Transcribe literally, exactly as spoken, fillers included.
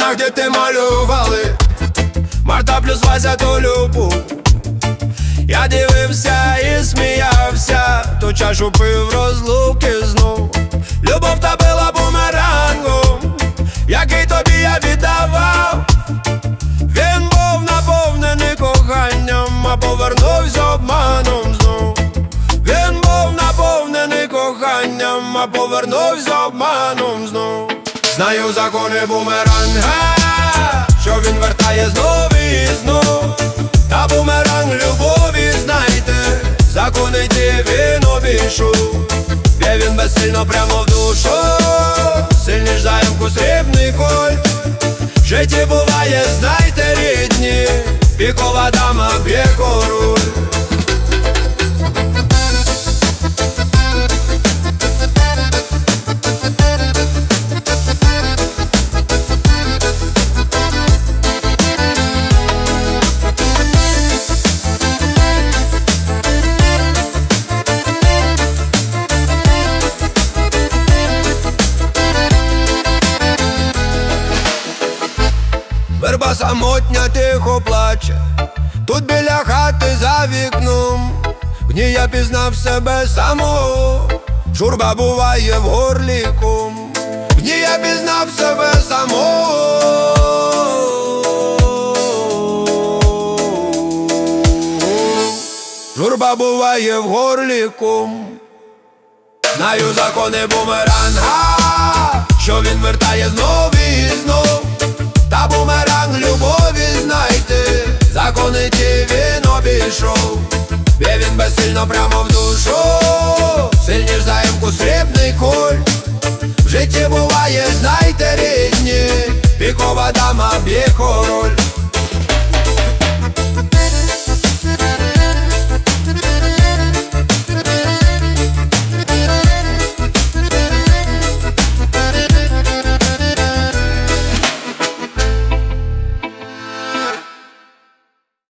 стінах діти малювали Марта плюс Вася то любов. Я дивився і сміявся, ту чашу пив розлуки знов. Любов та била бумерангом, який тобі я віддавав. Він був наповнений коханням, а повернувся обманом знов. Він був наповнений коханням, а повернувся обманом знов. Знаю закони бумеранга, що він вертає знов і знов. Та бумеранг любові, знайте, закони ті він обійшов. Б'є він безсильно прямо в душу, сильніш за ямку срібний кольт. В житті буває, знайте, рідні, пікова дама б'є король. Верба самотня тихо плаче, тут біля хати за вікном. В ній я пізнав себе самого, журба буває в горлі ком. В ній я пізнав себе самого. Журба буває в горлі ком. Знаю закони бумеранга, що він вертає знов і знов. Та бумеранг любові, знайте, закони ті він обійшов. Б'є він безсильно прямо в душу, сильніш за ямку срібний кольт. В житті буває, знайте, рідні, пікова дама б'є король.